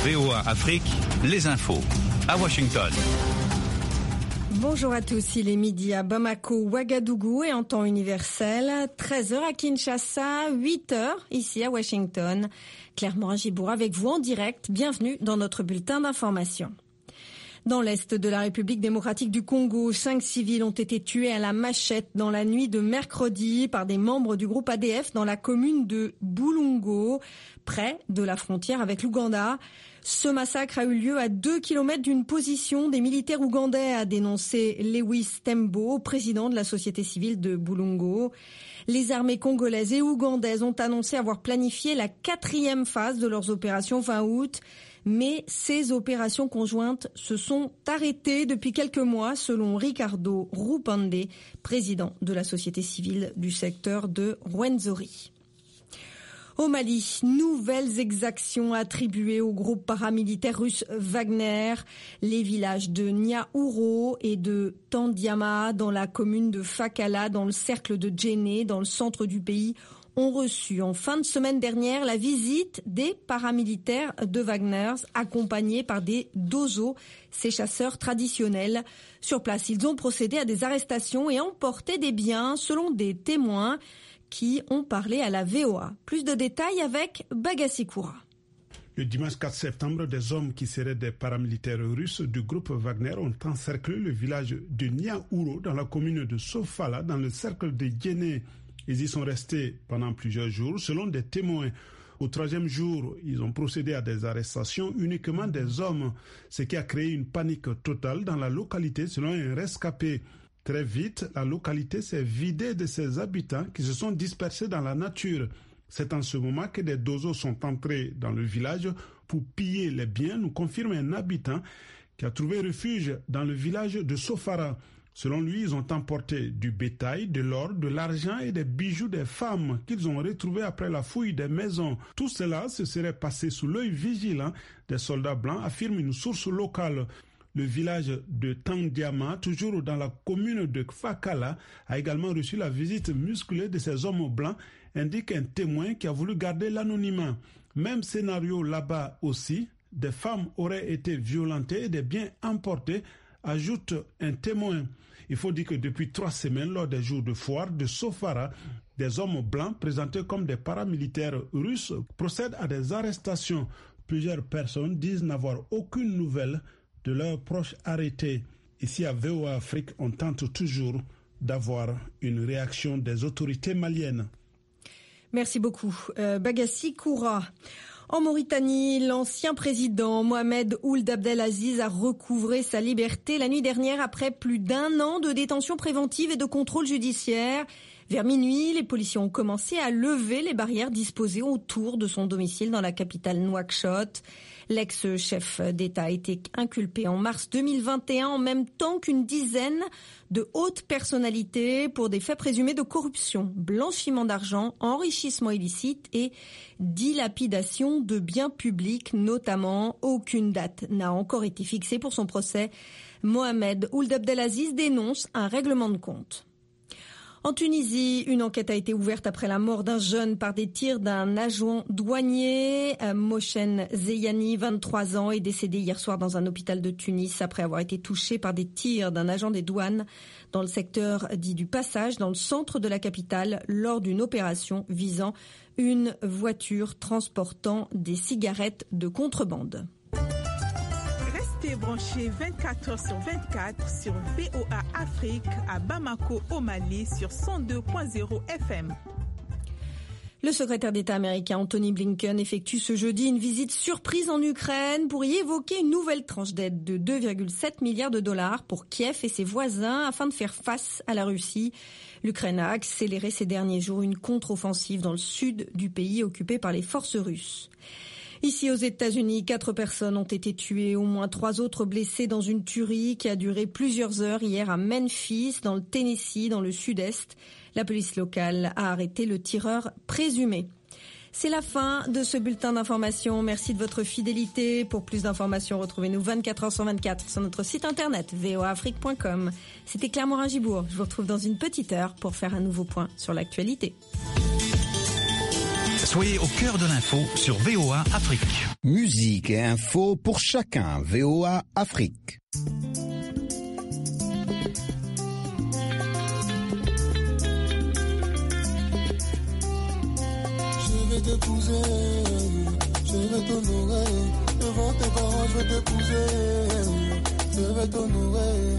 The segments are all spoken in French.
VOA Afrique, les infos. À Washington. Bonjour à tous, il est midi à Bamako, Ouagadougou et en temps universel, 13h à Kinshasa, 8h ici à Washington. Claire Morin-Gibour avec vous en direct, bienvenue dans notre bulletin d'information. Dans l'est de la République démocratique du Congo, 5 civils ont été tués à la machette dans la nuit de mercredi par des membres du groupe ADF dans la commune de Bulungo, près de la frontière avec l'Ouganda. Ce massacre a eu lieu à 2 km d'une position des militaires ougandais, a dénoncé Lewis Tembo, président de la société civile de Bulungo. Les armées congolaises et ougandaises ont annoncé avoir planifié la 4e phase de leurs opérations fin août. Mais ces opérations conjointes se sont arrêtées depuis quelques mois, selon Ricardo Rupande, président de la société civile du secteur de Rwenzori. Au Mali, nouvelles exactions attribuées au groupe paramilitaire russe Wagner. Les villages de Niaouro et de Tandiama dans la commune de Fakala, dans le cercle de Djenné, dans le centre du pays, ont reçu en fin de semaine dernière la visite des paramilitaires de Wagner, accompagnés par des dozos, ces chasseurs traditionnels. Sur place, ils ont procédé à des arrestations et emporté des biens, selon des témoins qui ont parlé à la VOA. Plus de détails avec Bagassi Koura. Le dimanche 4 septembre, des hommes qui seraient des paramilitaires russes du groupe Wagner ont encerclé le village de Niaouro dans la commune de Sofala, dans le cercle de Djenné. Ils y sont restés pendant plusieurs jours, selon des témoins. Au 3e jour, ils ont procédé à des arrestations uniquement des hommes, ce qui a créé une panique totale dans la localité, selon un rescapé. Très vite, la localité s'est vidée de ses habitants qui se sont dispersés dans la nature. C'est en ce moment que des dozos sont entrés dans le village pour piller les biens, nous confirme un habitant qui a trouvé refuge dans le village de Sofara. Selon lui, ils ont emporté du bétail, de l'or, de l'argent et des bijoux des femmes qu'ils ont retrouvés après la fouille des maisons. Tout cela se serait passé sous l'œil vigilant des soldats blancs, affirme une source locale. Le village de Tandiama, toujours dans la commune de Fakala, a également reçu la visite musclée de ces hommes blancs, indique un témoin qui a voulu garder l'anonymat. Même scénario là-bas aussi, des femmes auraient été violentées et des biens emportés, ajoute un témoin. Il faut dire que depuis 3 semaines, lors des jours de foire de Sofara, des hommes blancs présentés comme des paramilitaires russes procèdent à des arrestations. Plusieurs personnes disent n'avoir aucune nouvelle de leurs proches arrêtés. Ici à VOA Afrique, on tente toujours d'avoir une réaction des autorités maliennes. Merci beaucoup. Bagassi Koura. En Mauritanie, l'ancien président Mohamed Ould Abdelaziz a recouvré sa liberté la nuit dernière après plus d'1 an de détention préventive et de contrôle judiciaire. Vers minuit, les policiers ont commencé à lever les barrières disposées autour de son domicile dans la capitale Nouakchott. L'ex-chef d'État a été inculpé en mars 2021 en même temps qu'une dizaine de hautes personnalités pour des faits présumés de corruption, blanchiment d'argent, enrichissement illicite et dilapidation de biens publics notamment. Aucune date n'a encore été fixée pour son procès. Mohamed Ould Abdelaziz dénonce un règlement de compte. En Tunisie, une enquête a été ouverte après la mort d'un jeune par des tirs d'un agent douanier. Mohsen Zeyani, 23 ans, est décédé hier soir dans un hôpital de Tunis après avoir été touché par des tirs d'un agent des douanes dans le secteur dit du Passage, dans le centre de la capitale, lors d'une opération visant une voiture transportant des cigarettes de contrebande. Restez branchés 24h/24 sur VOA Afrique à Bamako au Mali sur 102.0 FM. Le secrétaire d'État américain Anthony Blinken effectue ce jeudi une visite surprise en Ukraine pour y évoquer une nouvelle tranche d'aide de 2,7 milliards de dollars pour Kiev et ses voisins afin de faire face à la Russie. L'Ukraine a accéléré ces derniers jours une contre-offensive dans le sud du pays occupé par les forces russes. Ici aux États-Unis, 4 personnes ont été tuées, au moins 3 autres blessées dans une tuerie qui a duré plusieurs heures hier à Memphis, dans le Tennessee, dans le sud-est. La police locale a arrêté le tireur présumé. C'est la fin de ce bulletin d'information. Merci de votre fidélité. Pour plus d'informations, retrouvez-nous 24h/24 sur notre site internet voaafrique.com. C'était Claire Morin-Gibour. Je vous retrouve dans une petite heure pour faire un nouveau point sur l'actualité. Soyez au cœur de l'info sur VOA Afrique. Musique et info pour chacun. VOA Afrique. Je vais t'épouser, je vais t'honorer. Devant tes parents, je vais t'épouser, je vais t'honorer.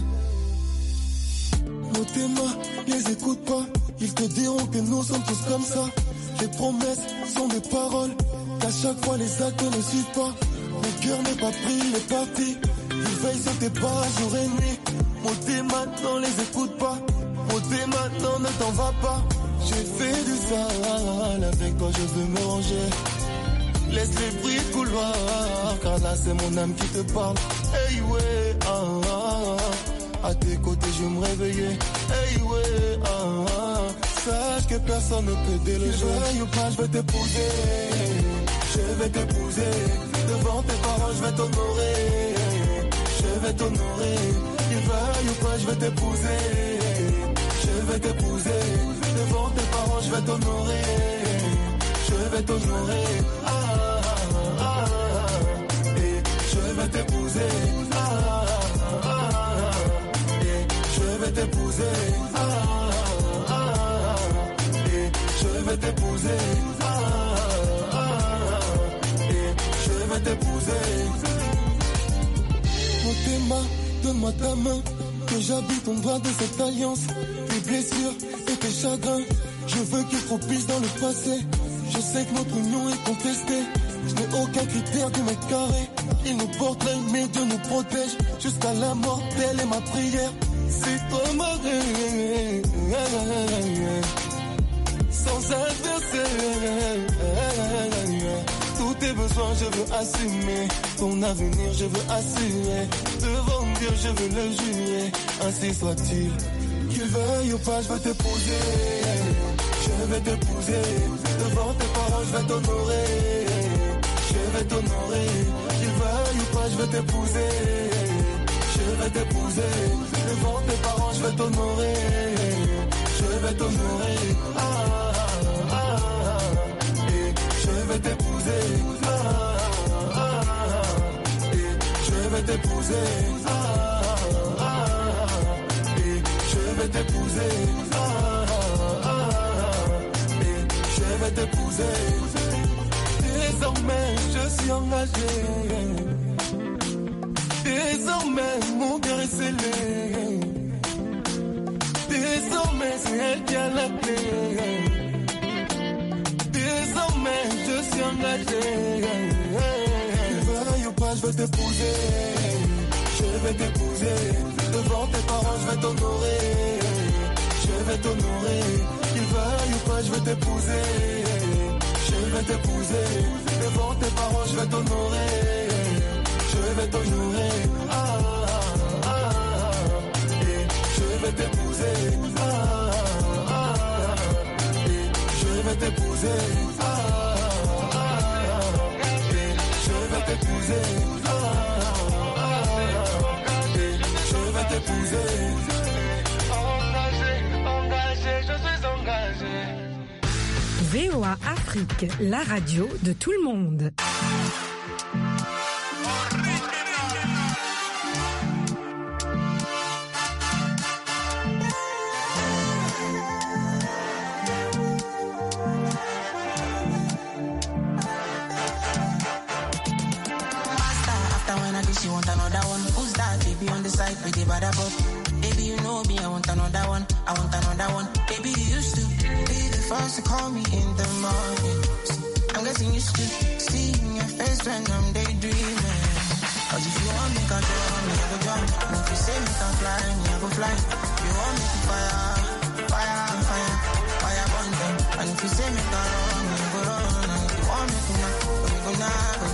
Motema, les écoute pas, ils te diront que nous sommes tous comme ça. Les promesses sont des paroles, qu'à chaque fois les actes ne suivent pas. Mon cœur n'est pas pris, il est parti. Il veille sur tes pas jour et nuit. Motema, non, les écoute pas. Motema, non, ne t'en va pas. J'ai fait du sale, avec toi je veux me ranger. Laisse les bruits de couloir, car là c'est mon âme qui te parle. Hey ouais, à tes côtés je vais me réveiller. Hey ouais, sache que personne ne peut déloger. Je veux ou pas, je vais t'épouser. Je vais t'épouser. Devant tes parents je vais t'honorer. Je vais t'honorer. Il veuille ou pas, je vais t'épouser. Je vais t'épouser. Devant tes parents je vais t'honorer. Je vais t'honorer. Et je vais t'épouser. Et je vais t'épouser. Et je vais t'épouser. Et je vais t'épouser. Motema, donne-moi ta main, que j'habite ton droit de cette alliance. Tes blessures et tes chagrins, je veux qu'ils propissent dans le passé. Je sais que notre union est contestée. Je n'ai aucun critère de mètre carré. Il nous porte l'œil, mais Dieu nous protège. Jusqu'à la mort, telle est ma prière. C'est toi ma reine, sans adversaire. Tous tes besoins, je veux assumer. Ton avenir, je veux assurer. Devant Dieu, je veux le jurer. Ainsi soit-il. Qu'il veuille ou pas, je veux t'épouser. Je vais t'épouser. Devant tes parents, je vais t'honorer. Je vais t'honorer. Qu'il veuille ou pas, je vais t'épouser. Je vais t'épouser. Devant tes parents, je vais t'honorer. Je vais t'honorer. Et je vais t'épouser. Et je vais t'épouser. Et je vais t'épouser. Je vais t'épouser. Désormais, je suis engagé. Désormais, mon cœur est scellé. Désormais, c'est elle qui a la clé. Désormais, je suis engagé. Veuille ou pas, je vais t'épouser. Je vais t'épouser. Devant tes parents, je vais t'honorer. Je vais t'honorer. Qu'il veuille ou pas, je vais t'épouser. Je vais t'épouser. Devant tes parents, je vais t'honorer. Je vais t'honorer. Et je vais t'épouser. Et je vais t'épouser. Et je vais t'épouser. Et je vais t'épouser. Engagé, je suis engagé. VOA Afrique, la radio de tout le monde. She want another one. Who's that? Baby on the side with the bad up. Baby, you know me, I want another one. I want another one. Baby, you used to be the first to call me in the morning. I'm getting used to seeing your face when I'm daydreaming. Cause if you want me, can join me, I go join. And if you say me can fly, me I go fly. You want me to fire, fire, fire, fire burn them. And if you say me can run, me I go run. And if you want me to knock, we go knock.